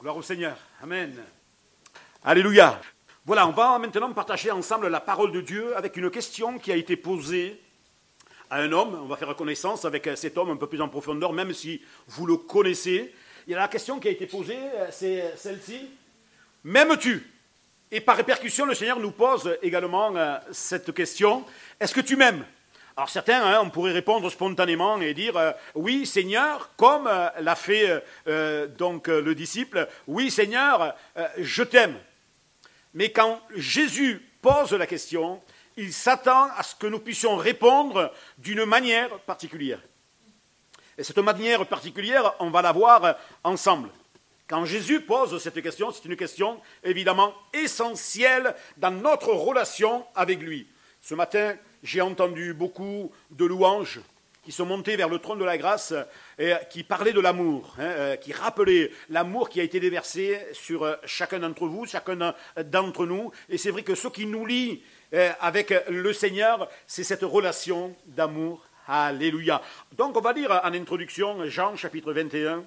Gloire au Seigneur. Amen. Alléluia. Voilà, on va maintenant partager ensemble la parole de Dieu avec une question qui a été posée à un homme. On va faire connaissance avec cet homme un peu plus en profondeur, même si vous le connaissez. Il y a la question qui a été posée, c'est celle-ci. M'aimes-tu? Et par répercussion, le Seigneur nous pose également cette question. Est-ce que tu m'aimes? Alors certains, on pourrait répondre spontanément et dire oui Seigneur, comme l'a fait donc le disciple, oui Seigneur, je t'aime. Mais quand Jésus pose la question, il s'attend à ce que nous puissions répondre d'une manière particulière. Et cette manière particulière, on va la voir ensemble. Quand Jésus pose cette question, c'est une question évidemment essentielle dans notre relation avec lui. Ce matin, j'ai entendu beaucoup de louanges qui sont montées vers le trône de la grâce et qui parlaient de l'amour, qui rappelaient l'amour qui a été déversé sur chacun d'entre vous, chacun d'entre nous. Et c'est vrai que ce qui nous lie avec le Seigneur, c'est cette relation d'amour. Alléluia. Donc on va lire en introduction Jean chapitre 21,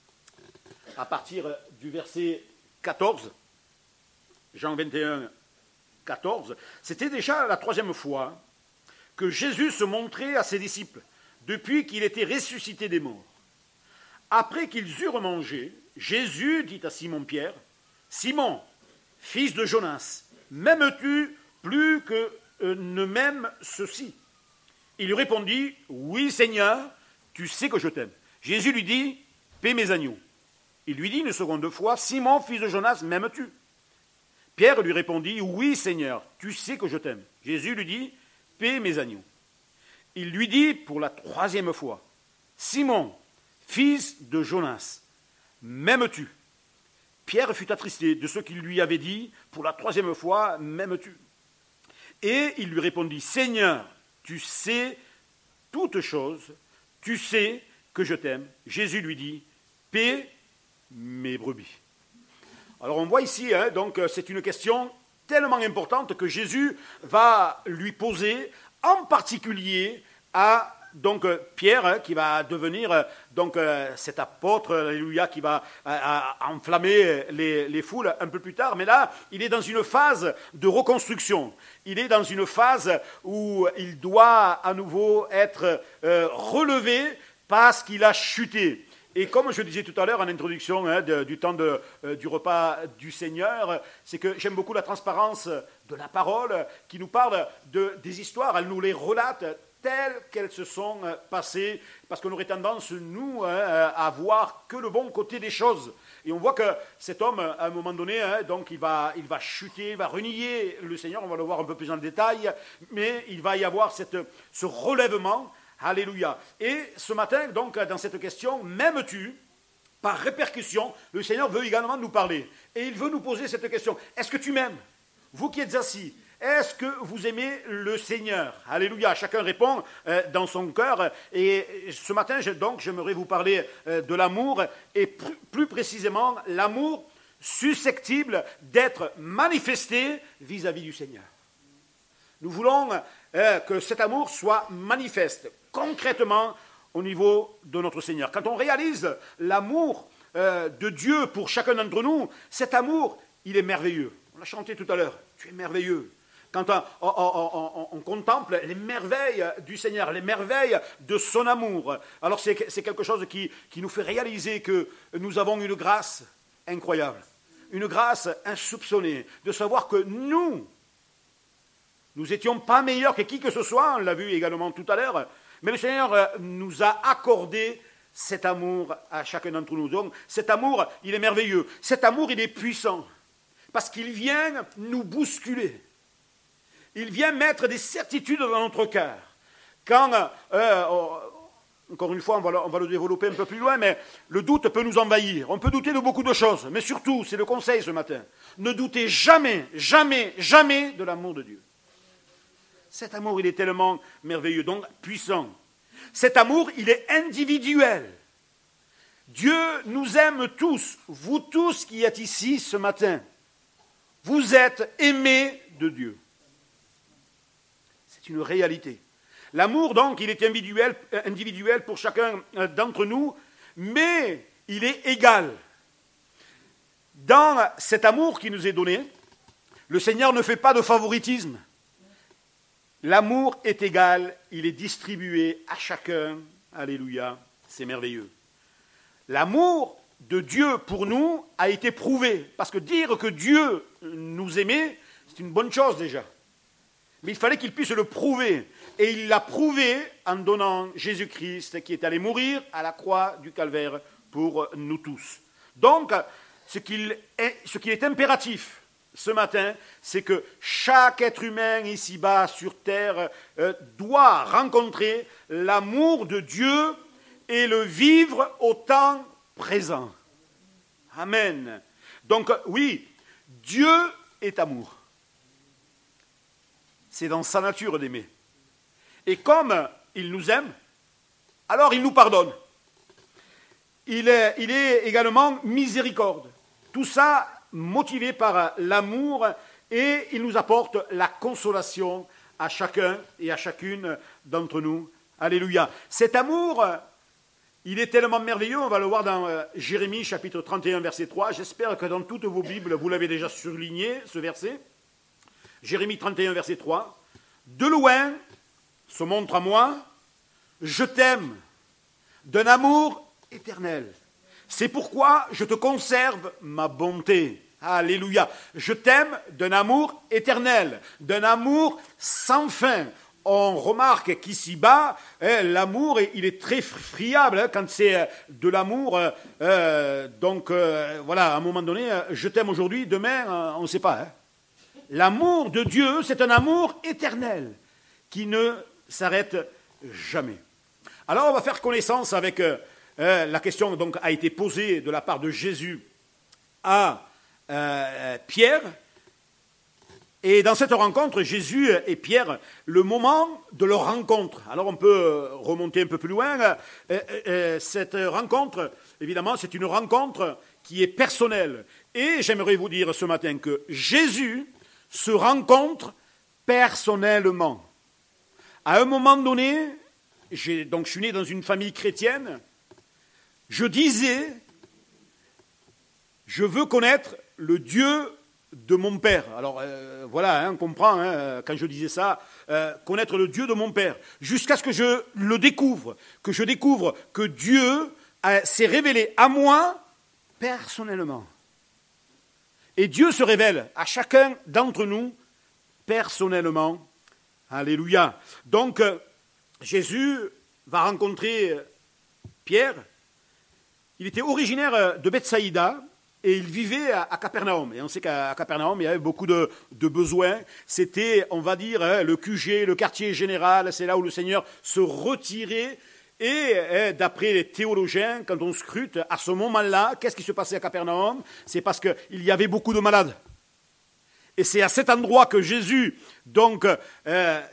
à partir du verset 14. Jean 21, 14. C'était déjà la troisième fois que Jésus se montrait à ses disciples depuis qu'il était ressuscité des morts. Après qu'ils eurent mangé, Jésus dit à Simon-Pierre, « Simon, fils de Jonas, m'aimes-tu plus que ne m'aime ceci ?» Il lui répondit, « Oui Seigneur, tu sais que je t'aime. » Jésus lui dit, « Paie mes agneaux. » Il lui dit une seconde fois, « Simon, fils de Jonas, m'aimes-tu » Pierre lui répondit, « Oui Seigneur, tu sais que je t'aime. » Jésus lui dit, « Paie mes agneaux. » Il lui dit pour la troisième fois, « Simon, fils de Jonas, m'aimes-tu » Pierre fut attristé de ce qu'il lui avait dit pour la troisième fois, « M'aimes-tu » Et il lui répondit, « Seigneur, tu sais toutes choses, tu sais que je t'aime. » Jésus lui dit, « Paie mes brebis. » Alors on voit ici, donc c'est une question tellement importante que Jésus va lui poser, en particulier à donc Pierre, qui va devenir donc cet apôtre, alléluia, qui va enflammer les foules un peu plus tard. Mais là, il est dans une phase de reconstruction. Il est dans une phase où il doit à nouveau être relevé parce qu'il a chuté. Et comme je disais tout à l'heure en introduction du temps du repas du Seigneur, c'est que j'aime beaucoup la transparence de la parole qui nous parle des histoires. Elle nous les relate telles qu'elles se sont passées, parce qu'on aurait tendance, nous, à voir que le bon côté des choses. Et on voit que cet homme, à un moment donné, donc il va chuter, il va renier le Seigneur, on va le voir un peu plus en détail, mais il va y avoir ce relèvement. Alléluia. Et ce matin, donc, dans cette question, m'aimes-tu? Par répercussion, le Seigneur veut également nous parler. Et il veut nous poser cette question. Est-ce que tu m'aimes? Vous qui êtes assis, est-ce que vous aimez le Seigneur? Alléluia. Chacun répond dans son cœur. Et ce matin, donc, j'aimerais vous parler de l'amour, et plus précisément, l'amour susceptible d'être manifesté vis-à-vis du Seigneur. Nous voulons que cet amour soit manifeste concrètement au niveau de notre Seigneur. Quand on réalise l'amour de Dieu pour chacun d'entre nous, cet amour, il est merveilleux. On l'a chanté tout à l'heure, tu es merveilleux. Quand on contemple les merveilles du Seigneur, les merveilles de son amour, alors c'est quelque chose qui nous fait réaliser que nous avons une grâce incroyable, une grâce insoupçonnée, de savoir que nous n'étions pas meilleurs que qui que ce soit, on l'a vu également tout à l'heure, mais le Seigneur nous a accordé cet amour à chacun d'entre nous. Donc cet amour, il est merveilleux. Cet amour, il est puissant, parce qu'il vient nous bousculer. Il vient mettre des certitudes dans notre cœur. Quand, encore une fois, on va le développer un peu plus loin, mais le doute peut nous envahir. On peut douter de beaucoup de choses, mais surtout, c'est le conseil ce matin, ne doutez jamais, jamais, jamais de l'amour de Dieu. Cet amour, il est tellement merveilleux, donc puissant. Cet amour, il est individuel. Dieu nous aime tous, vous tous qui êtes ici ce matin. Vous êtes aimés de Dieu. C'est une réalité. L'amour, donc, il est individuel pour chacun d'entre nous, mais il est égal. dans cet amour qui nous est donné, le Seigneur ne fait pas de favoritisme. L'amour est égal, il est distribué à chacun. Alléluia, c'est merveilleux. L'amour de Dieu pour nous a été prouvé, parce que dire que Dieu nous aimait, c'est une bonne chose déjà. Mais il fallait qu'il puisse le prouver. Et il l'a prouvé en donnant Jésus-Christ qui est allé mourir à la croix du Calvaire pour nous tous. Donc, ce qui est impératif ce matin, c'est que chaque être humain ici-bas sur terre doit rencontrer l'amour de Dieu et le vivre au temps présent. Amen. Donc, oui, Dieu est amour. C'est dans sa nature d'aimer. Et comme il nous aime, alors il nous pardonne. Il est également miséricorde. Tout ça motivé par l'amour, et il nous apporte la consolation à chacun et à chacune d'entre nous. Alléluia. Cet amour, il est tellement merveilleux, on va le voir dans Jérémie chapitre 31, verset 3. J'espère que dans toutes vos Bibles, vous l'avez déjà surligné, ce verset. Jérémie 31, verset 3. De loin se montre à moi, je t'aime d'un amour éternel. C'est pourquoi je te conserve ma bonté. Alléluia. Je t'aime d'un amour éternel, d'un amour sans fin. On remarque qu'ici-bas, l'amour, il est très friable quand c'est de l'amour. Voilà, à un moment donné, je t'aime aujourd'hui, demain, on ne sait pas. L'amour de Dieu, c'est un amour éternel qui ne s'arrête jamais. Alors, on va faire connaissance avec la question donc a été posée de la part de Jésus à Pierre. Et dans cette rencontre, Jésus et Pierre, le moment de leur rencontre. Alors on peut remonter un peu plus loin. Cette rencontre, évidemment, c'est une rencontre qui est personnelle. Et j'aimerais vous dire ce matin que Jésus se rencontre personnellement. À un moment donné, je suis né dans une famille chrétienne, je disais, je veux connaître le Dieu de mon père. Alors voilà, on comprend, quand je disais ça, connaître le Dieu de mon père, jusqu'à ce que je le découvre, que Dieu s'est révélé à moi personnellement. Et Dieu se révèle à chacun d'entre nous personnellement. Alléluia. Donc, Jésus va rencontrer Pierre. Il était originaire de Bethsaïda et il vivait à Capernaum. Et on sait qu'à Capernaum, il y avait beaucoup de besoins. C'était, on va dire, le QG, le quartier général. C'est là où le Seigneur se retirait. Et d'après les théologiens, quand on scrute, à ce moment-là, qu'est-ce qui se passait à Capernaum? C'est parce qu'il y avait beaucoup de malades. Et c'est à cet endroit que Jésus il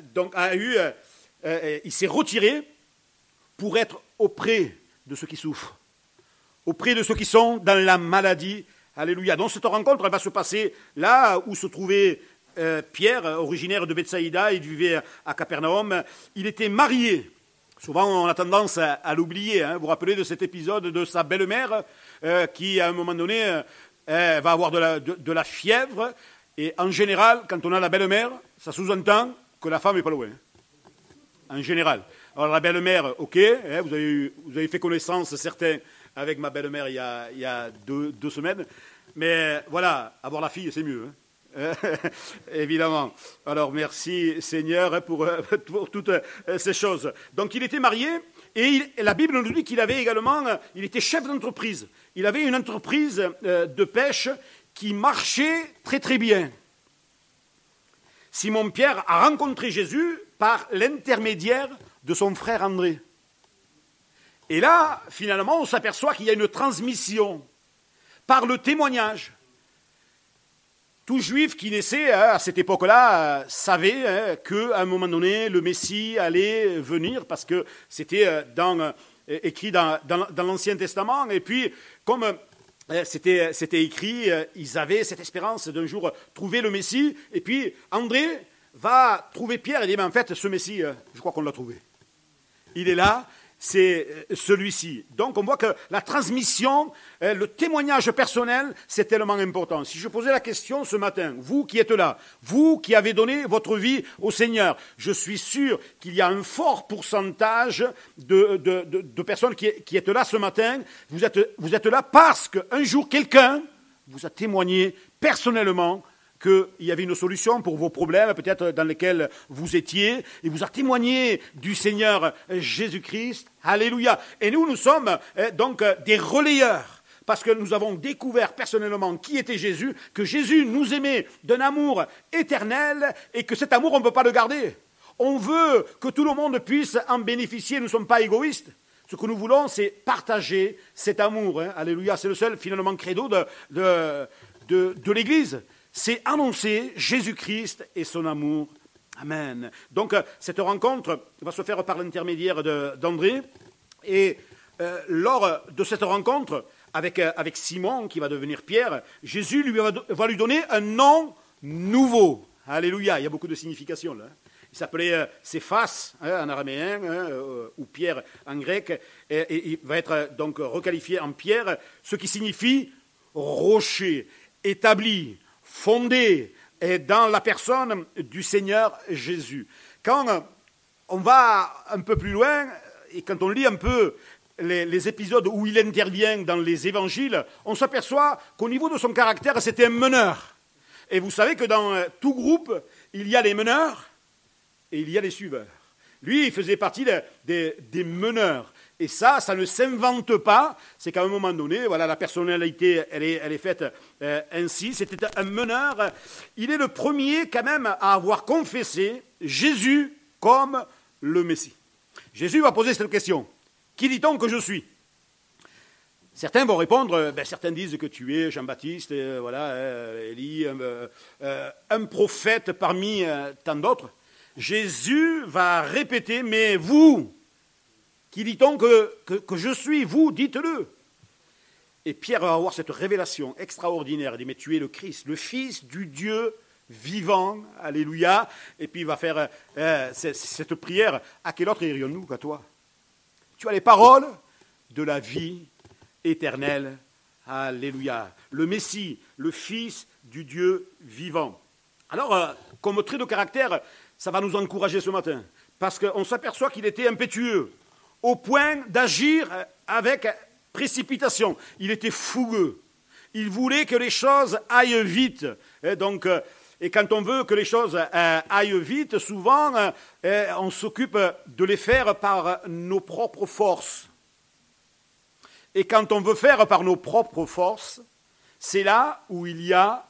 s'est retiré pour être auprès de ceux qui souffrent, auprès de ceux qui sont dans la maladie. Alléluia. Donc cette rencontre, elle va se passer là où se trouvait Pierre, originaire de Bethsaïda. Il vivait à Capernaum. Il était marié. Souvent, on a tendance à l'oublier. Vous vous rappelez de cet épisode de sa belle-mère qui, à un moment donné, va avoir de la fièvre. Et en général, quand on a la belle-mère, ça sous-entend que la femme n'est pas loin. En général. Alors la belle-mère, ok, vous avez fait connaissance, certains, avec ma belle-mère il y a deux semaines. Mais voilà, avoir la fille, c'est mieux. Évidemment. Alors merci Seigneur pour toutes ces choses. Donc il était marié et la Bible nous dit qu'il avait également, il était chef d'entreprise. Il avait une entreprise de pêche qui marchait très très bien. Simon-Pierre a rencontré Jésus par l'intermédiaire de son frère André. Et là, finalement, on s'aperçoit qu'il y a une transmission par le témoignage. Tout juif qui naissait à cette époque-là savait qu'à un moment donné, le Messie allait venir parce que c'était écrit dans l'Ancien Testament. Et puis, comme c'était écrit, ils avaient cette espérance d'un jour trouver le Messie. Et puis, André va trouver Pierre et dit, mais en fait, ce Messie, je crois qu'on l'a trouvé. Il est là c'est celui-ci. Donc on voit que la transmission, le témoignage personnel, c'est tellement important. Si je posais la question ce matin, vous qui êtes là, vous qui avez donné votre vie au Seigneur, je suis sûr qu'il y a un fort pourcentage de personnes qui êtes là ce matin. Vous êtes là parce qu'un jour quelqu'un vous a témoigné personnellement qu'il y avait une solution pour vos problèmes, peut-être dans lesquels vous étiez, et vous a témoigné du Seigneur Jésus-Christ. Alléluia. Et nous sommes donc des relayeurs, parce que nous avons découvert personnellement qui était Jésus, que Jésus nous aimait d'un amour éternel, et que cet amour, on ne peut pas le garder. On veut que tout le monde puisse en bénéficier, nous ne sommes pas égoïstes. Ce que nous voulons, c'est partager cet amour. Alléluia, c'est le seul, finalement, credo de l'Église. C'est annoncer Jésus-Christ et son amour. Amen. Donc, cette rencontre va se faire par l'intermédiaire d'André. Et lors de cette rencontre avec Simon, qui va devenir Pierre, Jésus va lui donner un nom nouveau. Alléluia. Il y a beaucoup de significations là. Il s'appelait Céphas en araméen, ou Pierre en grec. Et il va être donc requalifié en Pierre, ce qui signifie rocher, établi, fondé dans la personne du Seigneur Jésus. Quand on va un peu plus loin, et quand on lit un peu les épisodes où il intervient dans les évangiles, on s'aperçoit qu'au niveau de son caractère, c'était un meneur. Et vous savez que dans tout groupe, il y a les meneurs et il y a les suiveurs. Lui, il faisait partie des meneurs. Et ça ne s'invente pas. C'est qu'à un moment donné, voilà, la personnalité, elle est faite ainsi. C'était un meneur. Il est le premier quand même à avoir confessé Jésus comme le Messie. Jésus va poser cette question. Qui dit-on que je suis ? Certains vont répondre, certains disent que tu es Jean-Baptiste, Élie, un prophète parmi tant d'autres. Jésus va répéter, mais vous, qui dit-on que je suis, vous, dites-le. Et Pierre va avoir cette révélation extraordinaire. Il dit, mais tu es le Christ, le Fils du Dieu vivant, alléluia. Et puis il va faire cette prière. À quel autre irions-nous qu'à toi ? Tu as les paroles de la vie éternelle, alléluia. Le Messie, le Fils du Dieu vivant. Alors, comme trait de caractère, ça va nous encourager ce matin, parce qu'on s'aperçoit qu'il était impétueux, au point d'agir avec précipitation. Il était fougueux. Il voulait que les choses aillent vite. Et quand on veut que les choses aillent vite, souvent, on s'occupe de les faire par nos propres forces. Et quand on veut faire par nos propres forces, c'est là où il y a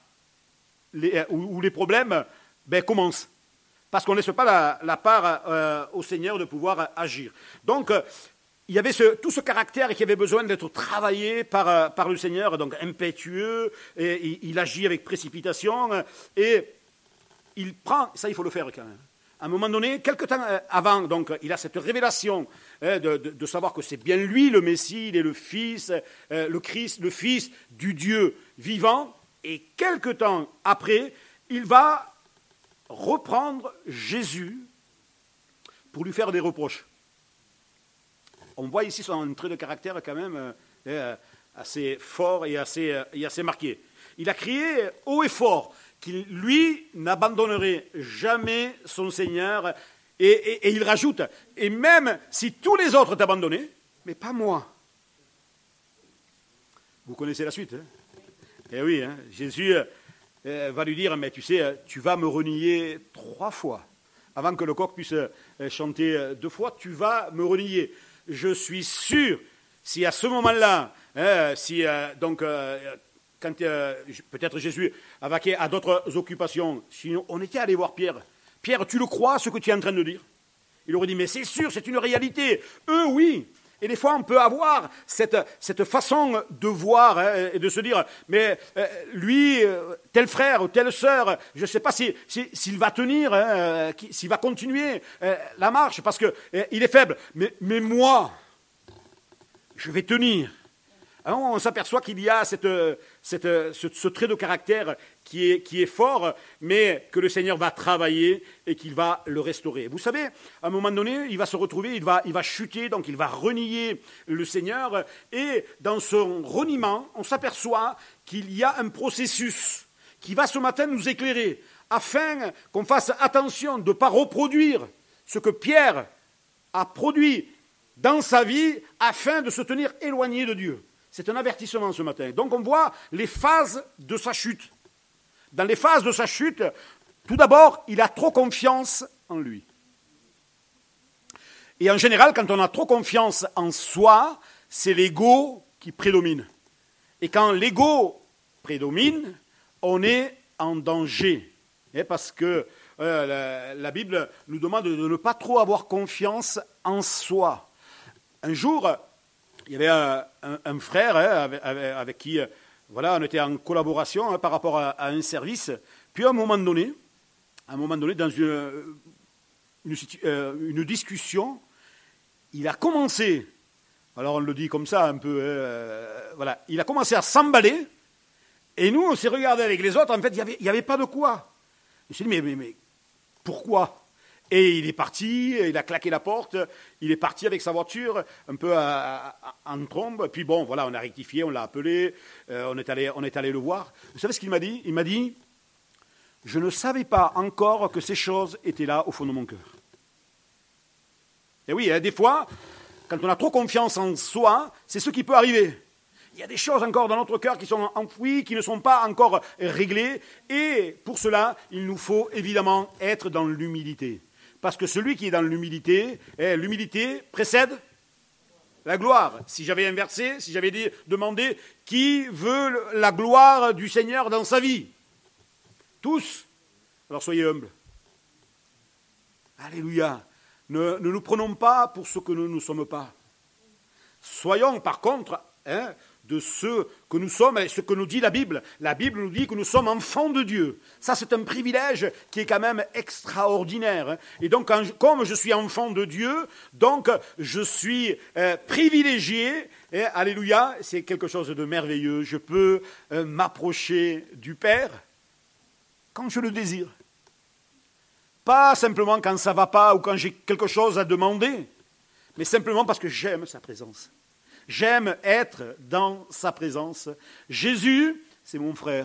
où les problèmes commencent. Parce qu'on ne laisse pas la part au Seigneur de pouvoir agir. Donc, il y avait tout ce caractère qui avait besoin d'être travaillé par le Seigneur, donc impétueux, et il agit avec précipitation, et il prend, ça il faut le faire quand même. À un moment donné, quelque temps avant, donc, il a cette révélation de savoir que c'est bien lui le Messie, il est le Fils, le Christ, le Fils du Dieu vivant, et quelque temps après, il va reprendre Jésus pour lui faire des reproches. On voit ici son trait de caractère quand même assez fort et assez marqué. Il a crié haut et fort qu'il, lui, n'abandonnerait jamais son Seigneur. Et il rajoute, et même si tous les autres t'abandonnaient, mais pas moi. Vous connaissez la suite, hein ? Eh oui, hein, Jésus va lui dire, mais tu sais, tu vas me renier 3 fois. Avant que le coq puisse chanter 2 fois, tu vas me renier. Je suis sûr, si à ce moment-là, quand peut-être Jésus a vaqué à d'autres occupations, sinon on était allé voir Pierre. Pierre, tu le crois, ce que tu es en train de dire ? Il aurait dit, mais c'est sûr, c'est une réalité. Eux, oui. Et des fois, on peut avoir cette façon de voir et de se dire, mais lui, tel frère ou telle sœur, je ne sais pas s'il va tenir, s'il va continuer la marche, parce qu'il est faible. Mais moi, je vais tenir. On s'aperçoit qu'il y a ce trait de caractère qui est fort, mais que le Seigneur va travailler et qu'il va le restaurer. Vous savez, à un moment donné, il va se retrouver, il va chuter, donc il va renier le Seigneur. Et dans son reniement, on s'aperçoit qu'il y a un processus qui va ce matin nous éclairer, afin qu'on fasse attention de ne pas reproduire ce que Pierre a produit dans sa vie, afin de se tenir éloigné de Dieu. C'est un avertissement ce matin. Donc on voit les phases de sa chute. Dans les phases de sa chute, tout d'abord, il a trop confiance en lui. Et en général, quand on a trop confiance en soi, c'est l'ego qui prédomine. Et quand l'ego prédomine, on est en danger. Parce que la Bible nous demande de ne pas trop avoir confiance en soi. Un jour, il y avait un frère avec qui on était en collaboration par rapport à un service. Puis à un moment donné dans une discussion, il a commencé, alors on le dit comme ça un peu, il a commencé à s'emballer. Et nous, on s'est regardé avec les autres. En fait, il n'y avait pas de quoi. Je me suis dit, mais pourquoi ? Et il est parti, il a claqué la porte, il est parti avec sa voiture, un peu en trombe. Puis bon, voilà, on a rectifié, on l'a appelé, on est allé le voir. Vous savez ce qu'il m'a dit ? Il m'a dit, je ne savais pas encore que ces choses étaient là au fond de mon cœur. Et oui, des fois, quand on a trop confiance en soi, c'est ce qui peut arriver. Il y a des choses encore dans notre cœur qui sont enfouies, qui ne sont pas encore réglées. Et pour cela, il nous faut évidemment être dans l'humilité. Parce que celui qui est dans l'humilité précède la gloire. Si j'avais inversé, si j'avais demandé qui veut la gloire du Seigneur dans sa vie ? Tous. Alors soyez humbles. Alléluia. Ne nous prenons pas pour ce que nous ne sommes pas. Soyons par contre de ce que nous sommes et ce que nous dit la Bible. La Bible nous dit que nous sommes enfants de Dieu. Ça, c'est un privilège qui est quand même extraordinaire. Et donc, comme je suis enfant de Dieu, donc je suis privilégié. Et, alléluia, c'est quelque chose de merveilleux. Je peux m'approcher du Père quand je le désire. Pas simplement quand ça ne va pas ou quand j'ai quelque chose à demander, mais simplement parce que j'aime sa présence. J'aime être dans sa présence. Jésus, c'est mon frère.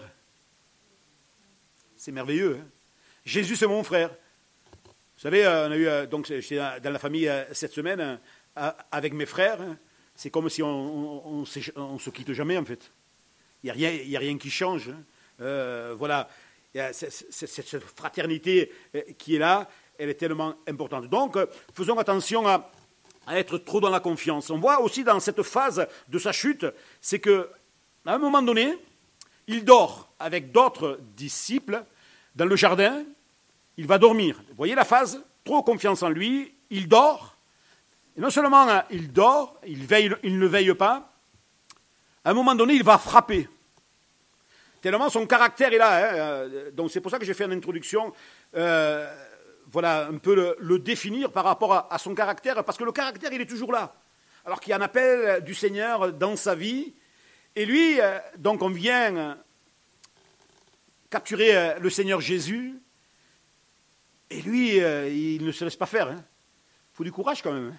C'est merveilleux. Hein ? Jésus, c'est mon frère. Vous savez, on a eu, donc j'étais dans la famille cette semaine avec mes frères. C'est comme si on se quitte jamais en fait. Il n'y a rien qui change. Voilà, il y a cette fraternité qui est là, elle est tellement importante. Donc, faisons attention à être trop dans la confiance. On voit aussi dans cette phase de sa chute, c'est qu'à un moment donné, il dort avec d'autres disciples dans le jardin, il va dormir. Vous voyez la phase ? Trop confiance en lui, il dort. Et non seulement il dort, il ne veille pas, à un moment donné, il va frapper. Tellement son caractère est là. Donc c'est pour ça que j'ai fait une introduction. Voilà, un peu le définir par rapport à son caractère, parce que le caractère, il est toujours là. Alors qu'il y a un appel du Seigneur dans sa vie, et lui, donc on vient capturer le Seigneur Jésus, et lui, il ne se laisse pas faire. Il faut du courage quand même.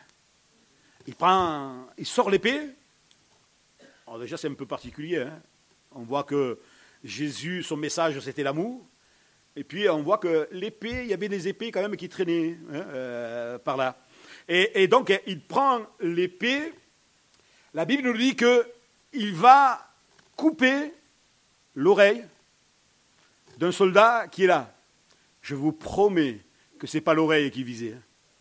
Il sort l'épée. Alors déjà, c'est un peu particulier. On voit que Jésus, son message, c'était l'amour. Et puis, on voit que l'épée, il y avait des épées quand même qui traînaient par là. Et donc, il prend l'épée. La Bible nous dit qu'il va couper l'oreille d'un soldat qui est là. Je vous promets que ce n'est pas l'oreille qui visait.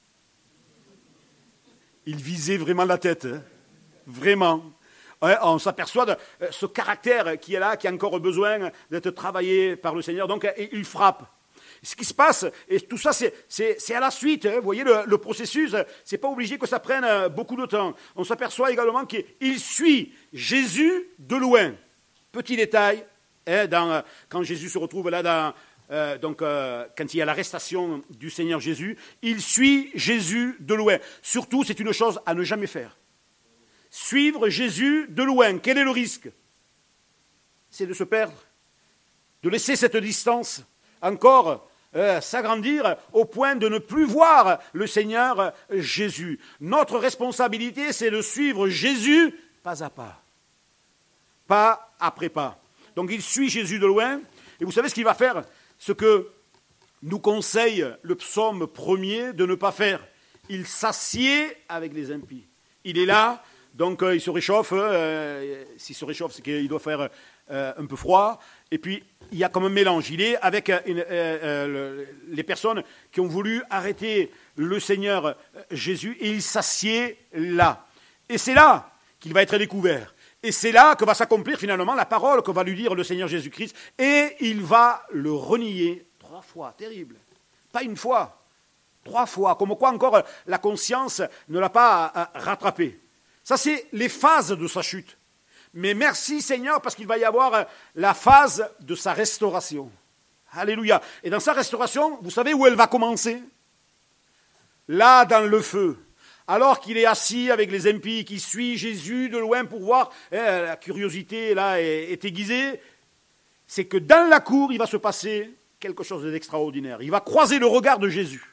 Il visait vraiment la tête. Vraiment. On s'aperçoit de ce caractère qui est là, qui a encore besoin d'être travaillé par le Seigneur. Donc, il frappe. Ce qui se passe, et tout ça, c'est à la suite. Vous voyez, le processus, ce n'est pas obligé que ça prenne beaucoup de temps. On s'aperçoit également qu'il suit Jésus de loin. Petit détail, quand Jésus se retrouve là, quand il y a l'arrestation du Seigneur Jésus, il suit Jésus de loin. Surtout, c'est une chose à ne jamais faire. suivre Jésus de loin. Quel est le risque? C'est de se perdre, de laisser cette distance encore s'agrandir au point de ne plus voir le Seigneur Jésus. Notre responsabilité, c'est de suivre Jésus pas à pas après pas. Donc il suit Jésus de loin, et vous savez ce qu'il va faire? Ce que nous conseille le psaume 1er de ne pas faire. Il s'assied avec les impies. Il est là, donc il se réchauffe. S'il se réchauffe, c'est qu'il doit faire un peu froid. Et puis, il y a comme un mélange. Il est avec les personnes qui ont voulu arrêter le Seigneur Jésus, et il s'assied là. Et c'est là qu'il va être découvert. Et c'est là que va s'accomplir finalement la parole que va lui dire le Seigneur Jésus-Christ. Et il va le renier 3 fois. Terrible. Pas une fois, 3 fois. Comme quoi encore la conscience ne l'a pas rattrapé. Ça, c'est les phases de sa chute. Mais merci Seigneur, parce qu'il va y avoir la phase de sa restauration. Alléluia. Et dans sa restauration, vous savez où elle va commencer? Là, dans le feu. Alors qu'il est assis avec les impies, qui suit Jésus de loin pour voir, la curiosité là est aiguisée, c'est que dans la cour, il va se passer quelque chose d'extraordinaire. Il va croiser le regard de Jésus.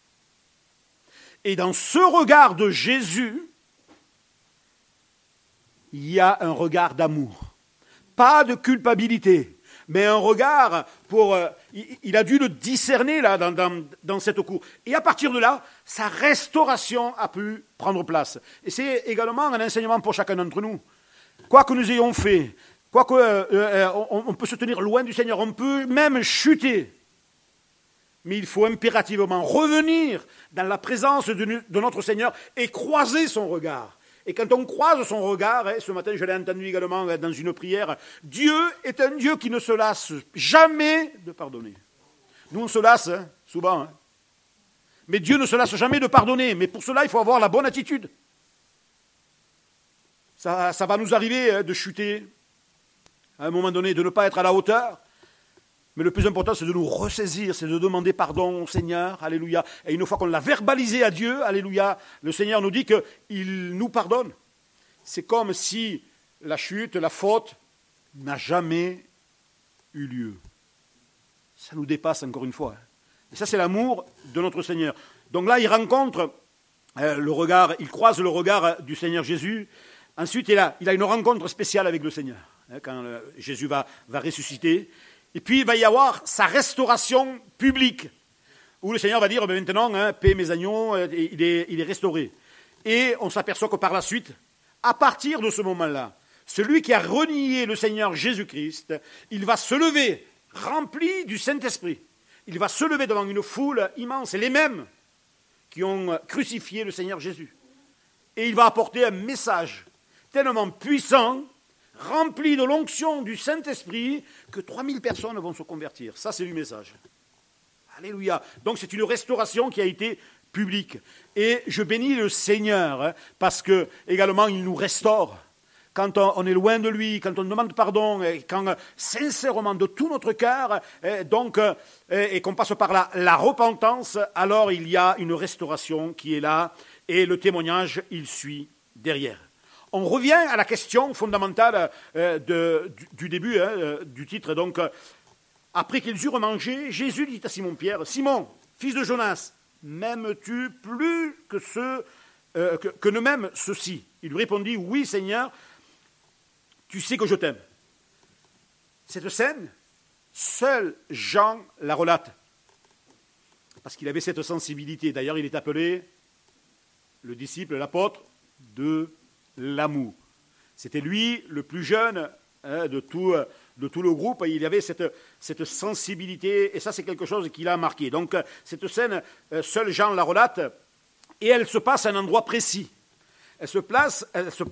Et dans ce regard de Jésus, il y a un regard d'amour. Pas de culpabilité, mais un regard pour... il a dû le discerner là dans cette cour. Et à partir de là, sa restauration a pu prendre place. Et c'est également un enseignement pour chacun d'entre nous. Quoi que nous ayons fait, quoi on peut se tenir loin du Seigneur, on peut même chuter. Mais il faut impérativement revenir dans la présence de notre Seigneur et croiser son regard. Et quand on croise son regard, ce matin je l'ai entendu également dans une prière, Dieu est un Dieu qui ne se lasse jamais de pardonner. Nous on se lasse souvent, mais Dieu ne se lasse jamais de pardonner. Mais pour cela il faut avoir la bonne attitude. Ça va nous arriver de chuter, à un moment donné, de ne pas être à la hauteur. Mais le plus important, c'est de nous ressaisir, c'est de demander pardon au Seigneur, alléluia. Et une fois qu'on l'a verbalisé à Dieu, alléluia, le Seigneur nous dit qu'il nous pardonne. C'est comme si la chute, la faute, n'a jamais eu lieu. Ça nous dépasse encore une fois. Et ça, c'est l'amour de notre Seigneur. Donc là, il rencontre le regard, il croise le regard du Seigneur Jésus. Ensuite, il a une rencontre spéciale avec le Seigneur, quand Jésus va ressusciter. Et puis, il va y avoir sa restauration publique, où le Seigneur va dire, maintenant, paix mes agneaux, il est restauré. Et on s'aperçoit que par la suite, à partir de ce moment-là, celui qui a renié le Seigneur Jésus-Christ, il va se lever, rempli du Saint-Esprit. Il va se lever devant une foule immense, et les mêmes qui ont crucifié le Seigneur Jésus. Et il va apporter un message tellement puissant, rempli de l'onction du Saint-Esprit, que 3000 personnes vont se convertir. Ça, c'est du message. Alléluia. Donc, c'est une restauration qui a été publique. Et je bénis le Seigneur, parce que, également, il nous restaure. Quand on est loin de lui, quand on demande pardon, et quand sincèrement, de tout notre cœur, et qu'on passe par la repentance, alors il y a une restauration qui est là, et le témoignage, il suit derrière. On revient à la question fondamentale du début, du titre. Donc, après qu'ils eurent mangé, Jésus dit à Simon-Pierre, « Simon, fils de Jonas, m'aimes-tu plus que ne m'aiment ceux-ci » Il lui répondit, « Oui, Seigneur, tu sais que je t'aime. » Cette scène, seul Jean la relate, parce qu'il avait cette sensibilité. D'ailleurs, il est appelé le disciple, l'apôtre de l'amour. C'était lui le plus jeune de tout le groupe. Il avait cette sensibilité, et ça c'est quelque chose qui l'a marqué. Donc cette scène, seul Jean la relate, et elle se passe à un endroit précis. Elle se passe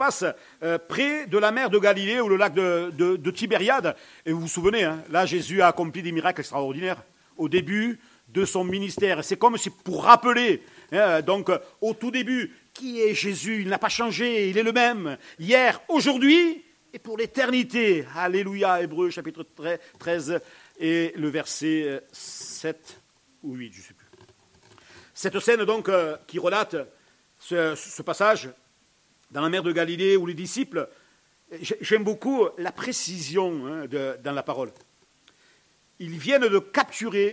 près de la mer de Galilée, ou le lac de Tibériade. Et vous vous souvenez, là Jésus a accompli des miracles extraordinaires au début de son ministère. C'est comme si pour rappeler, donc au tout début, qui est Jésus? Il n'a pas changé, il est le même, hier, aujourd'hui et pour l'éternité. Alléluia, Hébreux chapitre 13 et le verset 7 ou 8, je ne sais plus. Cette scène donc qui relate ce passage, dans la mer de Galilée où les disciples, j'aime beaucoup la précision dans la parole. Ils viennent de capturer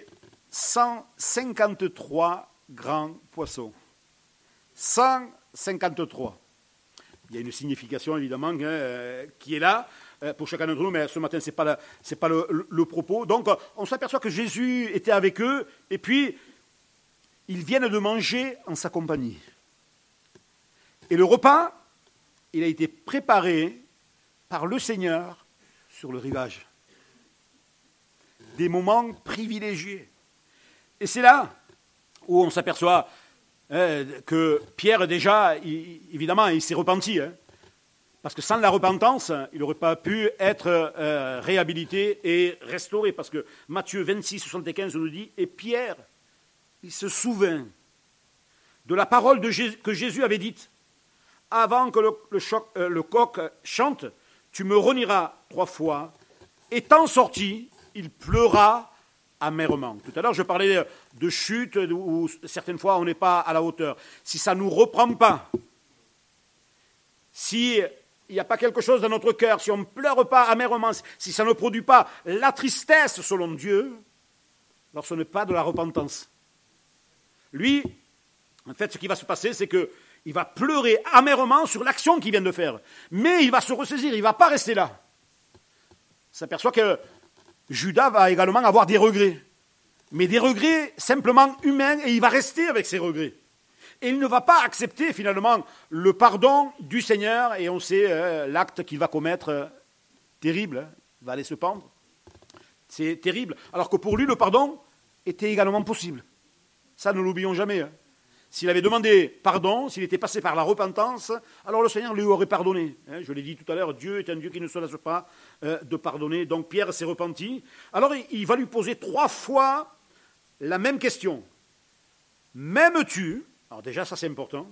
153 grands poissons. 153. Il y a une signification évidemment qui est là pour chacun d'entre nous, mais ce matin, ce n'est pas le propos. Donc, on s'aperçoit que Jésus était avec eux, et puis, ils viennent de manger en sa compagnie. Et le repas, il a été préparé par le Seigneur sur le rivage. Des moments privilégiés. Et c'est là où on s'aperçoit que Pierre, déjà, évidemment, il s'est repenti. Parce que sans la repentance, il n'aurait pas pu être réhabilité et restauré. Parce que Matthieu 26, 75 nous dit, et Pierre, il se souvint de la parole que Jésus avait dite. Avant que le coq chante, tu me renieras 3 fois. Étant sorti, il pleura amèrement. Tout à l'heure, je parlais de chute où certaines fois on n'est pas à la hauteur. Si ça ne nous reprend pas, s'il n'y a pas quelque chose dans notre cœur, si on ne pleure pas amèrement, si ça ne produit pas la tristesse selon Dieu, alors ce n'est pas de la repentance. Lui, en fait, ce qui va se passer, c'est qu'il va pleurer amèrement sur l'action qu'il vient de faire. Mais il va se ressaisir, il ne va pas rester là. Il s'aperçoit que Judas va également avoir des regrets. Mais des regrets simplement humains, et il va rester avec ses regrets. Et il ne va pas accepter finalement le pardon du Seigneur, et on sait l'acte qu'il va commettre, terrible, il va aller se pendre. C'est terrible. Alors que pour lui, le pardon était également possible. Ça, ne l'oublions jamais. S'il avait demandé pardon, s'il était passé par la repentance, alors le Seigneur lui aurait pardonné. Je l'ai dit tout à l'heure, Dieu est un Dieu qui ne se lasse pas de pardonner. Donc Pierre s'est repenti. Alors il va lui poser 3 fois la même question. M'aimes-tu? Alors déjà, ça c'est important.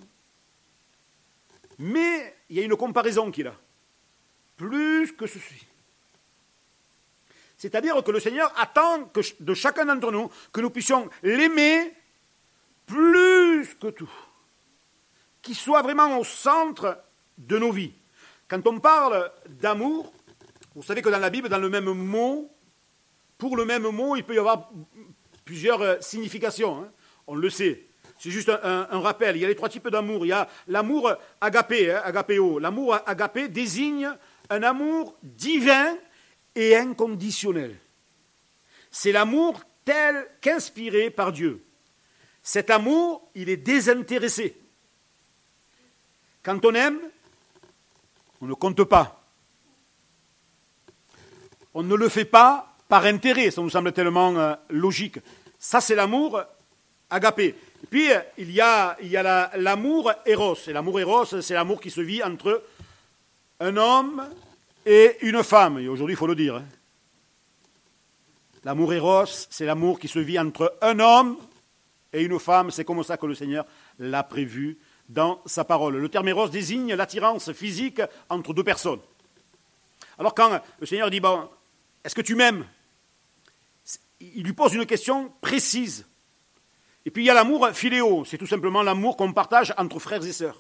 Mais il y a une comparaison qu'il a. Plus que ceci. C'est-à-dire que le Seigneur attend de chacun d'entre nous que nous puissions l'aimer plus que tout, qu'il soit vraiment au centre de nos vies. Quand on parle d'amour, vous savez que dans la Bible, dans le même mot, pour le même mot, il peut y avoir plusieurs significations. On le sait. C'est juste un rappel. Il y a les 3 types d'amour. Il y a l'amour agapé, agapéo. L'amour agapé désigne un amour divin et inconditionnel. C'est l'amour tel qu'inspiré par Dieu. Cet amour, il est désintéressé. Quand on aime, on ne compte pas. On ne le fait pas par intérêt, ça nous semble tellement logique. Ça, c'est l'amour agapé. Et puis, il y a l'amour éros. Et l'amour éros, c'est l'amour qui se vit entre un homme et une femme. Et aujourd'hui, il faut le dire. L'amour éros, c'est l'amour qui se vit entre un homme et une femme. C'est comme ça que le Seigneur l'a prévu dans sa parole. Le terme éros désigne l'attirance physique entre 2 personnes. Alors quand le Seigneur dit, bon, est-ce que tu m'aimes? Il lui pose une question précise. Et puis il y a l'amour philéo, c'est tout simplement l'amour qu'on partage entre frères et sœurs.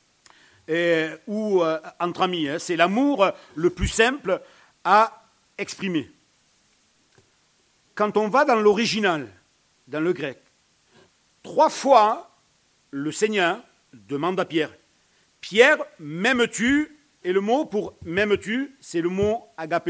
Ou entre amis. C'est l'amour le plus simple à exprimer. Quand on va dans l'original, dans le grec, 3 fois, le Seigneur demande à Pierre, « Pierre, m'aimes-tu » Et le mot pour « m'aimes-tu », c'est le mot « agapé ».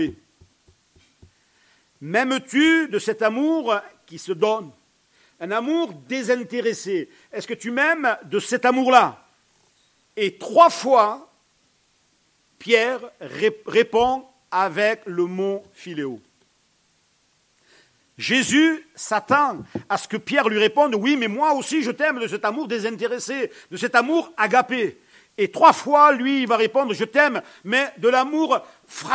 M'aimes-tu de cet amour qui se donne? Un amour désintéressé. Est-ce que tu m'aimes de cet amour-là? Et 3 fois, Pierre répond avec le mot « philéo ». Jésus s'attend à ce que Pierre lui réponde « Oui, mais moi aussi je t'aime de cet amour désintéressé, de cet amour agapé ». Et 3 fois, lui, il va répondre « Je t'aime, mais de l'amour fraternel ».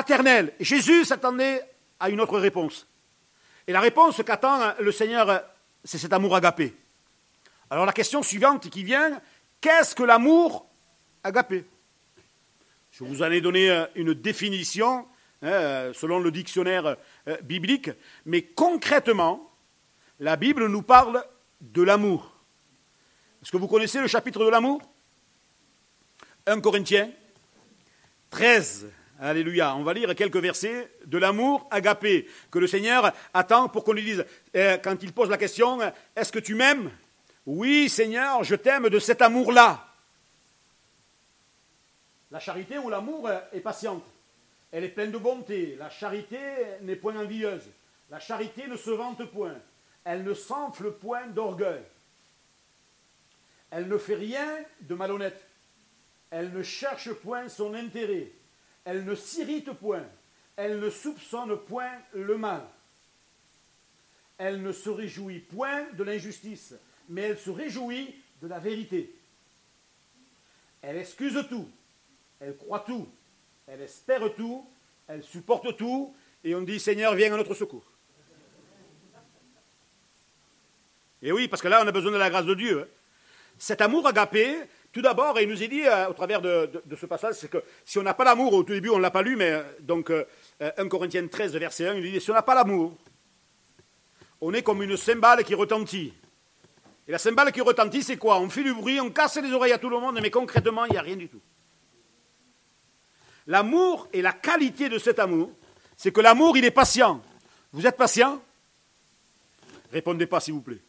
Jésus s'attendait à une autre réponse. Et la réponse qu'attend le Seigneur, c'est cet amour agapé. Alors la question suivante qui vient, qu'est-ce que l'amour agapé? Je vous en ai donné une définition selon le dictionnaire biblique, mais concrètement, la Bible nous parle de l'amour. Est-ce que vous connaissez le chapitre de l'amour? 1 Corinthiens 13. Alléluia. On va lire quelques versets de l'amour agapé que le Seigneur attend pour qu'on lui dise, quand il pose la question, est-ce que tu m'aimes? Oui, Seigneur, je t'aime de cet amour-là. La charité ou l'amour est patiente. Elle est pleine de bonté. La charité n'est point envieuse. La charité ne se vante point. Elle ne s'enfle point d'orgueil. Elle ne fait rien de malhonnête. Elle ne cherche point son intérêt. Elle ne s'irrite point. Elle ne soupçonne point le mal. Elle ne se réjouit point de l'injustice, mais elle se réjouit de la vérité. Elle excuse tout. Elle croit tout. Elle espère tout. Elle supporte tout. Et on dit, Seigneur, viens à notre secours. Et oui, parce que là, on a besoin de la grâce de Dieu. Cet amour agapé, tout d'abord, il nous est dit au travers de ce passage, c'est que si on n'a pas l'amour, au tout début, on ne l'a pas lu, mais donc 1 Corinthiens 13, verset 1, il nous dit, si on n'a pas l'amour, on est comme une cymbale qui retentit. Et la cymbale qui retentit, c'est quoi? On fait du bruit, on casse les oreilles à tout le monde, mais concrètement, il n'y a rien du tout. L'amour et la qualité de cet amour, c'est que l'amour, il est patient. Vous êtes patient? Répondez pas, s'il vous plaît.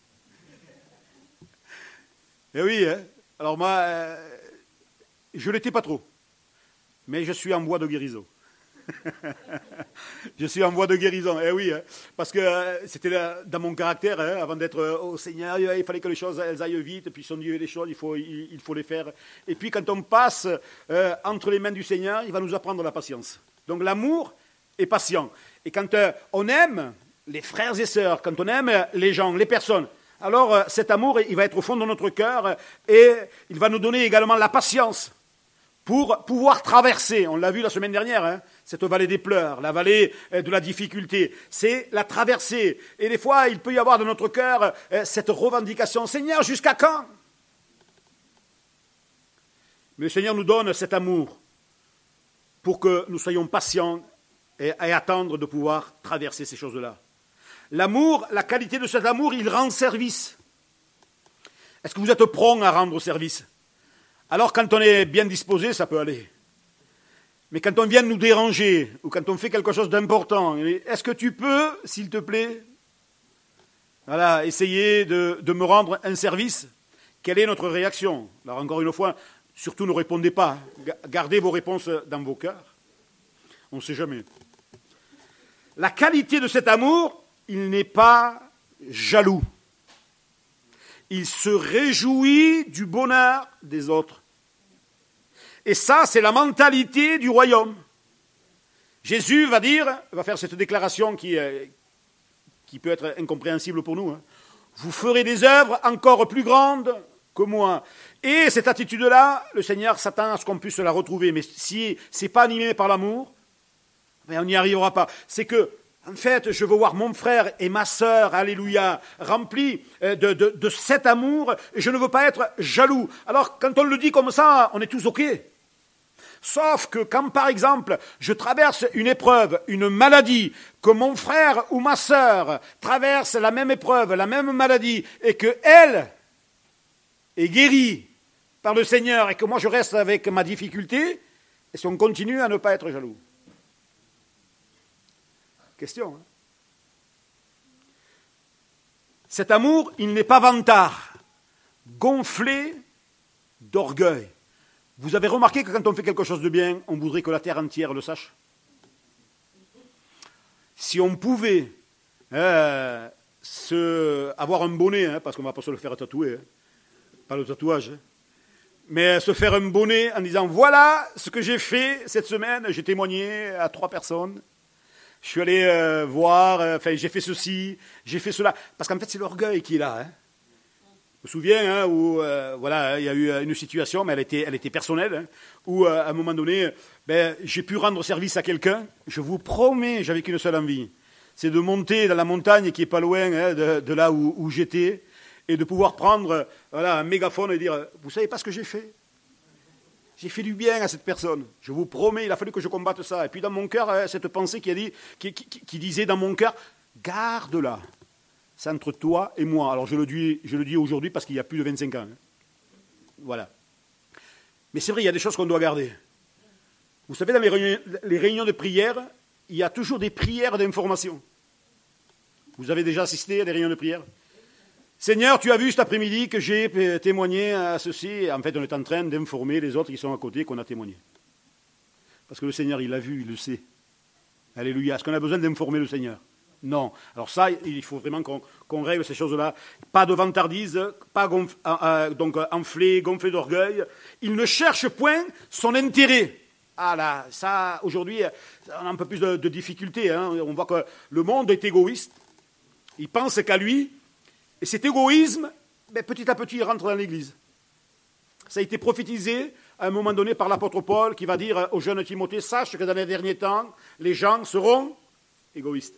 Eh oui, hein. Alors moi, je ne l'étais pas trop, mais je suis en voie de guérison. Je suis en voie de guérison, eh oui, hein. Parce que c'était dans mon caractère, hein, avant d'être au Seigneur, il fallait que les choses elles aillent vite, puis son Dieu les choses, il faut les faire. Et puis quand on passe entre les mains du Seigneur, il va nous apprendre la patience. Donc l'amour est patient. Et quand on aime les frères et sœurs, quand on aime les gens, les personnes, alors cet amour, il va être au fond de notre cœur et il va nous donner également la patience pour pouvoir traverser, on l'a vu la semaine dernière, hein, cette vallée des pleurs, la vallée de la difficulté, c'est la traversée. Et des fois, il peut y avoir dans notre cœur cette revendication, Seigneur, jusqu'à quand? Mais le Seigneur nous donne cet amour pour que nous soyons patients et attendre de pouvoir traverser ces choses-là. L'amour, la qualité de cet amour, il rend service. Est-ce que vous êtes prompt à rendre service? Alors, quand on est bien disposé, ça peut aller. Mais quand on vient nous déranger, ou quand on fait quelque chose d'important, est-ce que tu peux, s'il te plaît, voilà, essayer de me rendre un service? Quelle est notre réaction? Alors, encore une fois, surtout ne répondez pas. Gardez vos réponses dans vos cœurs. On ne sait jamais. La qualité de cet amour, il n'est pas jaloux. Il se réjouit du bonheur des autres. Et ça, c'est la mentalité du royaume. Jésus va faire cette déclaration qui peut être incompréhensible pour nous. Hein. Vous ferez des œuvres encore plus grandes que moi. Et cette attitude-là, le Seigneur s'attend à ce qu'on puisse la retrouver. Mais si ce n'est pas animé par l'amour, on n'y arrivera pas. C'est que, en fait, je veux voir mon frère et ma sœur, alléluia, remplis de cet amour. Et je ne veux pas être jaloux. Alors, quand on le dit comme ça, on est tous OK. Sauf que quand, par exemple, je traverse une épreuve, une maladie, que mon frère ou ma sœur traverse la même épreuve, la même maladie, et qu'elle est guérie par le Seigneur, et que moi je reste avec ma difficulté, est-ce qu'on continue à ne pas être jaloux? Question. Hein? Cet amour, il n'est pas vantard, gonflé d'orgueil. Vous avez remarqué que quand on fait quelque chose de bien, on voudrait que la terre entière le sache? Si on pouvait avoir un bonnet, hein, parce qu'on ne va pas se le faire tatouer, hein, pas le tatouage, hein, mais se faire un bonnet en disant, voilà ce que j'ai fait cette semaine, j'ai témoigné à 3 personnes, je suis allé voir, j'ai fait ceci, j'ai fait cela, parce qu'en fait c'est l'orgueil qui est là, hein. Je me souviens où il y a eu une situation, mais elle était personnelle, hein, où à un moment donné, j'ai pu rendre service à quelqu'un. Je vous promets, j'avais qu'une seule envie, c'est de monter dans la montagne qui est pas loin de là où j'étais, et de pouvoir prendre un mégaphone et dire, vous savez pas ce que j'ai fait? J'ai fait du bien à cette personne. Je vous promets, il a fallu que je combatte ça. Et puis dans mon cœur, cette pensée qui disait dans mon cœur, garde-la. C'est entre toi et moi. Alors je le dis aujourd'hui parce qu'il y a plus de 25 ans. Hein. Voilà. Mais c'est vrai, il y a des choses qu'on doit garder. Vous savez, dans les réunions de prière, il y a toujours des prières d'information. Vous avez déjà assisté à des réunions de prière? Seigneur, tu as vu cet après-midi que j'ai témoigné à ceci. En fait, on est en train d'informer les autres qui sont à côté qu'on a témoigné. Parce que le Seigneur, il l'a vu, il le sait. Alléluia. Est-ce qu'on a besoin d'informer le Seigneur? Non. Alors ça, il faut vraiment qu'on règle ces choses-là. Pas de vantardise, pas donc enflé, gonflé d'orgueil. Il ne cherche point son intérêt. Ah là, ça, aujourd'hui, on a un peu plus de difficultés. Hein. On voit que le monde est égoïste. Il pense qu'à lui. Et cet égoïsme, petit à petit, il rentre dans l'Église. Ça a été prophétisé à un moment donné par l'apôtre Paul qui va dire au jeune Timothée, sache que dans les derniers temps, les gens seront égoïstes.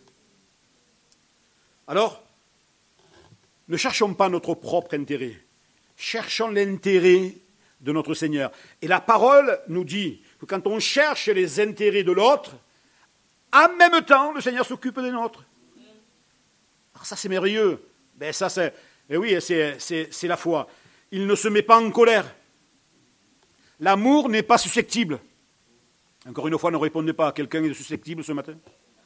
Alors, ne cherchons pas notre propre intérêt. Cherchons l'intérêt de notre Seigneur. Et la parole nous dit que quand on cherche les intérêts de l'autre, en même temps, le Seigneur s'occupe des nôtres. Alors ça, c'est merveilleux. Ça, c'est la foi. Il ne se met pas en colère. L'amour n'est pas susceptible. Encore une fois, ne répondez pas à quelqu'un qui est susceptible ce matin.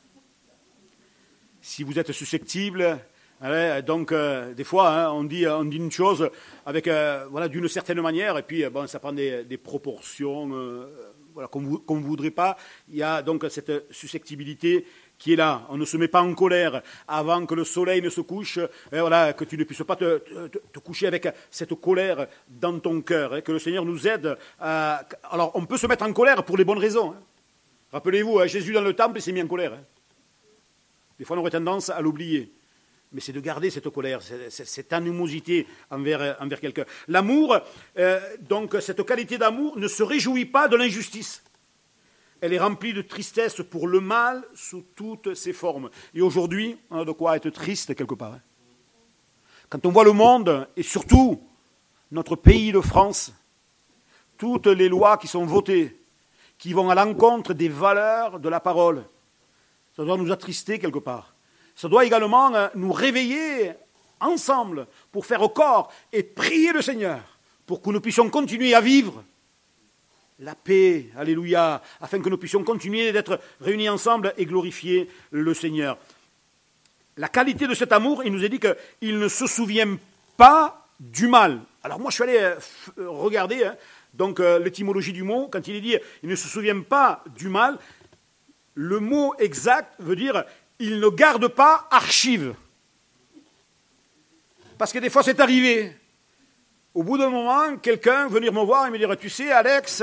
Si vous êtes susceptible, donc des fois, on dit une chose avec d'une certaine manière, et puis ça prend des proportions qu'on ne voudrait pas. Il y a donc cette susceptibilité qui est là. On ne se met pas en colère avant que le soleil ne se couche, que tu ne puisses pas te coucher avec cette colère dans ton cœur, que le Seigneur nous aide. Alors, on peut se mettre en colère pour les bonnes raisons. Hein. Rappelez-vous, Jésus dans le temple, il s'est mis en colère. Hein. Des fois, on aurait tendance à l'oublier. Mais c'est de garder cette colère, cette animosité envers quelqu'un. L'amour, donc cette qualité d'amour, ne se réjouit pas de l'injustice. Elle est remplie de tristesse pour le mal sous toutes ses formes. Et aujourd'hui, on a de quoi être triste quelque part. Quand on voit le monde, et surtout notre pays de France, toutes les lois qui sont votées, qui vont à l'encontre des valeurs de la parole, ça doit nous attrister quelque part. Ça doit également nous réveiller ensemble pour faire corps et prier le Seigneur pour que nous puissions continuer à vivre la paix, alléluia, afin que nous puissions continuer d'être réunis ensemble et glorifier le Seigneur. La qualité de cet amour, il nous est dit qu'il ne se souvient pas du mal. Alors moi, je suis allé regarder donc l'étymologie du mot. Quand il est dit « il ne se souvient pas du mal », le mot exact veut dire « il ne garde pas archive ». Parce que des fois, c'est arrivé. Au bout d'un moment, quelqu'un venir me voir et me dire « Tu sais, Alex,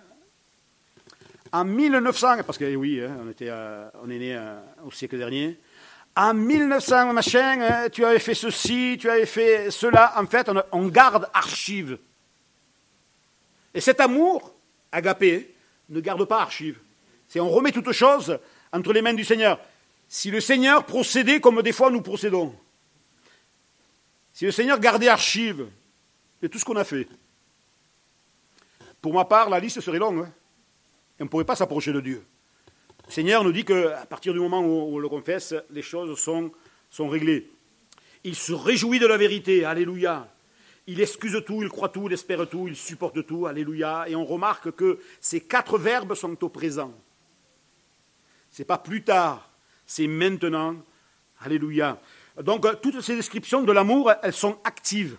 en 1900... » Parce que oui, on est né au siècle dernier. « En 1900, machin, tu avais fait ceci, tu avais fait cela. » En fait, on garde archive. Et cet amour, agapé, ne garde pas archive. C'est on remet toute chose entre les mains du Seigneur. Si le Seigneur procédait comme des fois nous procédons, si le Seigneur gardait archive de tout ce qu'on a fait, pour ma part, la liste serait longue. Et on ne pourrait pas s'approcher de Dieu. Le Seigneur nous dit qu'à partir du moment où on le confesse, les choses sont réglées. Il se réjouit de la vérité, alléluia. Il excuse tout, il croit tout, il espère tout, il supporte tout, alléluia. Et on remarque que ces 4 verbes sont au présent. Ce n'est pas plus tard, c'est maintenant, alléluia. Donc toutes ces descriptions de l'amour, elles sont actives.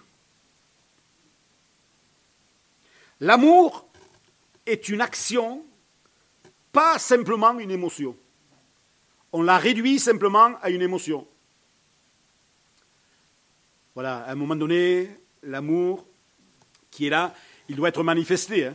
L'amour est une action, pas simplement une émotion. On la réduit simplement à une émotion. Voilà, à un moment donné, l'amour qui est là, il doit être manifesté.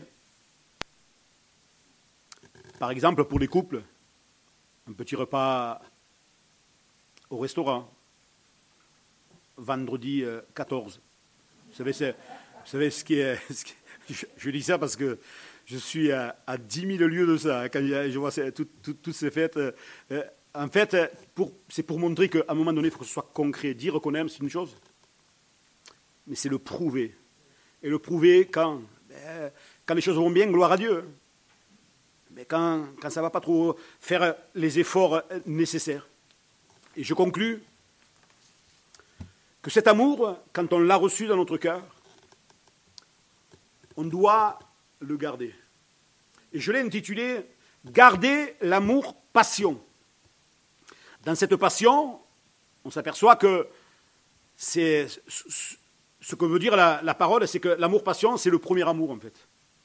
Par exemple, pour les couples, un petit repas au restaurant, vendredi 14. Vous savez ce qui est... Je dis ça parce que je suis à 10 000 lieues de ça. Quand je vois toutes ces fêtes, en fait, c'est pour montrer qu'à un moment donné, il faut que ce soit concret. Dire qu'on aime, c'est une chose, mais c'est le prouver. Et le prouver quand les choses vont bien, gloire à Dieu. Mais quand ça ne va pas trop, faire les efforts nécessaires. Et je conclus que cet amour, quand on l'a reçu dans notre cœur, on doit le garder. Et je l'ai intitulé « Garder l'amour passion ». Dans cette passion, on s'aperçoit que c'est ce que veut dire la parole, c'est que l'amour passion, c'est le premier amour en fait.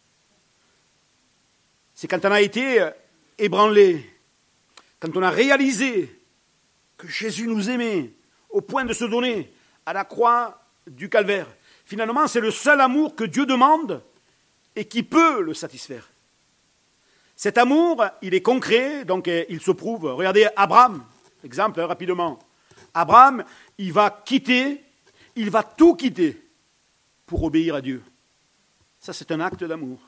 C'est quand on a été ébranlé, quand on a réalisé que Jésus nous aimait au point de se donner à la croix du calvaire. Finalement, c'est le seul amour que Dieu demande et qui peut le satisfaire. Cet amour, il est concret, donc il se prouve. Regardez Abraham, exemple rapidement. Abraham, il va tout quitter pour obéir à Dieu. Ça, c'est un acte d'amour.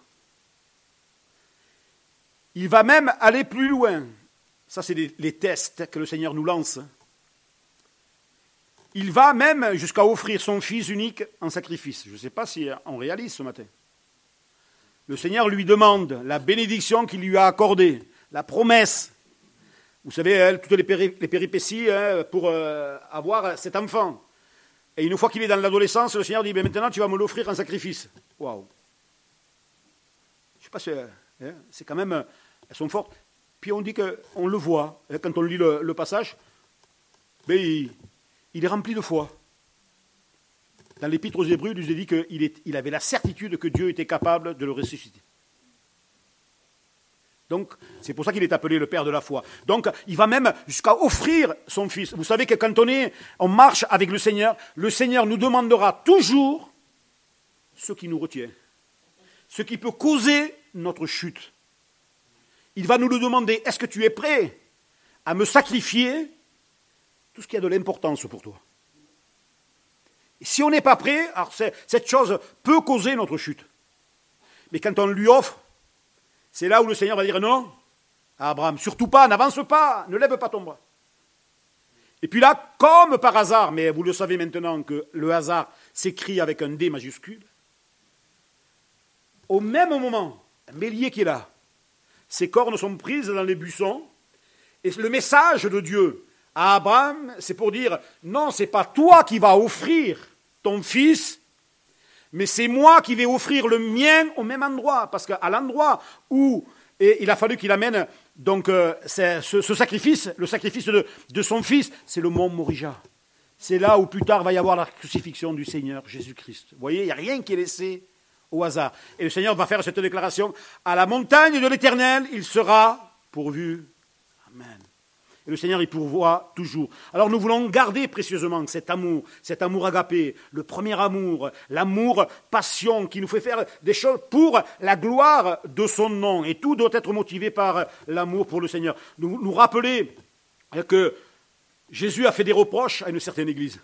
Il va même aller plus loin. Ça, c'est les tests que le Seigneur nous lance. Il va même jusqu'à offrir son fils unique en sacrifice. Je ne sais pas si on réalise ce matin. Le Seigneur lui demande la bénédiction qu'il lui a accordée, la promesse. Vous savez, toutes les péripéties pour avoir cet enfant. Et une fois qu'il est dans l'adolescence, le Seigneur dit, maintenant tu vas me l'offrir en sacrifice. Waouh. Je ne sais pas si c'est quand même, elles sont fortes. Puis on dit qu'on le voit, quand on lit le passage, mais il est rempli de foi. Dans l'Épître aux Hébreux, il nous dit qu'il avait la certitude que Dieu était capable de le ressusciter. Donc, c'est pour ça qu'il est appelé le Père de la foi. Donc, il va même jusqu'à offrir son Fils. Vous savez que quand on marche avec le Seigneur nous demandera toujours ce qui nous retient, ce qui peut causer notre chute. Il va nous le demander, est-ce que tu es prêt à me sacrifier tout ce qui a de l'importance pour toi? Et si on n'est pas prêt, alors cette chose peut causer notre chute. Mais quand on lui offre, c'est là où le Seigneur va dire non, à Abraham, surtout pas, n'avance pas, ne lève pas ton bras. Et puis là, comme par hasard, mais vous le savez maintenant que le hasard s'écrit avec un D majuscule, au même moment, un bélier qui est là, ses cornes sont prises dans les buissons, et le message de Dieu à Abraham, c'est pour dire, non, c'est pas toi qui vas offrir ton fils, mais c'est moi qui vais offrir le mien au même endroit, parce qu'à l'endroit où il a fallu qu'il amène donc ce sacrifice, le sacrifice de son fils, c'est le mont Morija. C'est là où plus tard va y avoir la crucifixion du Seigneur Jésus-Christ. Vous voyez, il n'y a rien qui est laissé au hasard. Et le Seigneur va faire cette déclaration, à la montagne de l'Éternel, il sera pourvu. Amen. Et le Seigneur, il pourvoit toujours. Alors nous voulons garder précieusement cet amour agapé, le premier amour, l'amour passion qui nous fait faire des choses pour la gloire de son nom. Et tout doit être motivé par l'amour pour le Seigneur. Nous rappeler que Jésus a fait des reproches à une certaine église.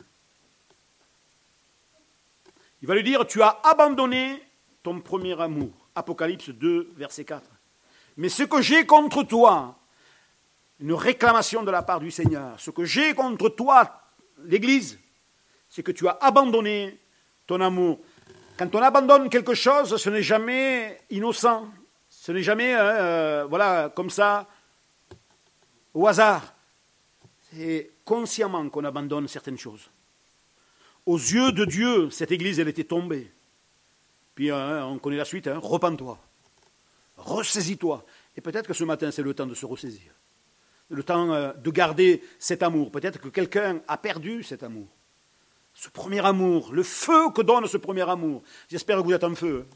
Il va lui dire, tu as abandonné ton premier amour. Apocalypse 2, verset 4. Mais ce que j'ai contre toi, une réclamation de la part du Seigneur. Ce que j'ai contre toi, l'Église, c'est que tu as abandonné ton amour. Quand on abandonne quelque chose, ce n'est jamais innocent. Ce n'est jamais, comme ça, au hasard. C'est consciemment qu'on abandonne certaines choses. Aux yeux de Dieu, cette Église, elle était tombée. Puis on connaît la suite, repens-toi, ressaisis-toi. Et peut-être que ce matin, c'est le temps de se ressaisir. Le temps de garder cet amour. Peut-être que quelqu'un a perdu cet amour. Ce premier amour, le feu que donne ce premier amour. J'espère que vous êtes en feu.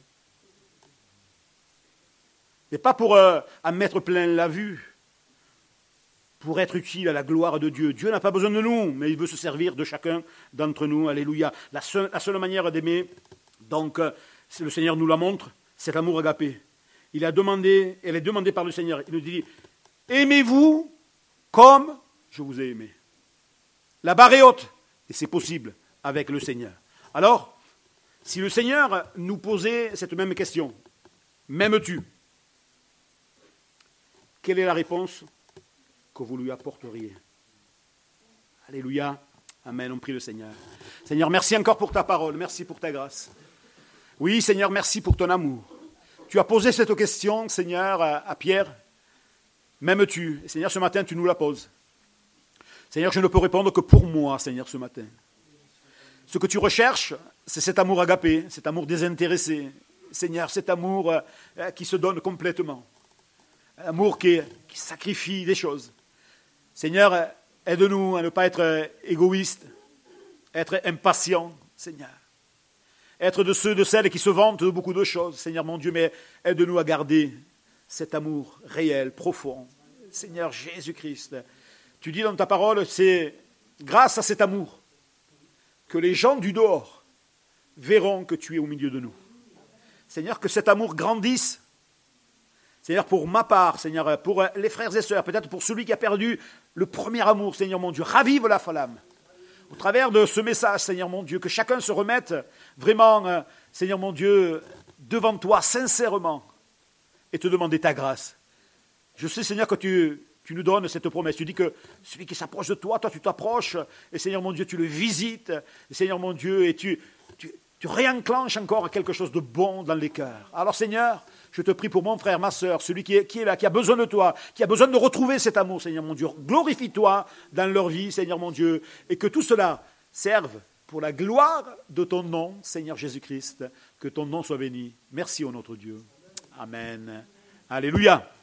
Et pas pour en mettre plein la vue, pour être utile à la gloire de Dieu. Dieu n'a pas besoin de nous, mais il veut se servir de chacun d'entre nous. Alléluia. La seule manière d'aimer, donc, le Seigneur nous la montre, cet amour agapé. Elle est demandée par le Seigneur. Il nous dit, aimez-vous comme je vous ai aimé. La barre est haute, et c'est possible avec le Seigneur. Alors, si le Seigneur nous posait cette même question, m'aimes-tu? Quelle est la réponse que vous lui apporteriez? Alléluia, amen, on prie le Seigneur. Seigneur, merci encore pour ta parole, merci pour ta grâce. Oui, Seigneur, merci pour ton amour. Tu as posé cette question, Seigneur, à Pierre. M'aimes-tu? Et Seigneur, ce matin, tu nous la poses. Seigneur, je ne peux répondre que pour moi, Seigneur, ce matin. Ce que tu recherches, c'est cet amour agapé, cet amour désintéressé, Seigneur, cet amour qui se donne complètement. Un amour qui sacrifie des choses. Seigneur, aide-nous à ne pas être égoïstes, être impatients, Seigneur. Être de ceux, de celles qui se vantent de beaucoup de choses, Seigneur mon Dieu, mais aide-nous à garder cet amour réel, profond. Seigneur Jésus-Christ, tu dis dans ta parole, c'est grâce à cet amour que les gens du dehors verront que tu es au milieu de nous. Seigneur, que cet amour grandisse. Seigneur, pour ma part, Seigneur, pour les frères et sœurs, peut-être pour celui qui a perdu le premier amour, Seigneur mon Dieu, ravive la flamme. Au travers de ce message, Seigneur mon Dieu, que chacun se remette vraiment, Seigneur mon Dieu, devant toi, sincèrement, et te demander ta grâce. Je sais, Seigneur, que tu nous donnes cette promesse. Tu dis que celui qui s'approche de toi, toi tu t'approches, et Seigneur mon Dieu, tu le visites, et Seigneur mon Dieu, et tu réenclenches encore quelque chose de bon dans les cœurs. Alors Seigneur, je te prie pour mon frère, ma sœur, celui qui est là, qui a besoin de toi, qui a besoin de retrouver cet amour, Seigneur mon Dieu. Glorifie-toi dans leur vie, Seigneur mon Dieu, et que tout cela serve pour la gloire de ton nom, Seigneur Jésus-Christ. Que ton nom soit béni. Merci, ô notre Dieu. Amen. Alléluia.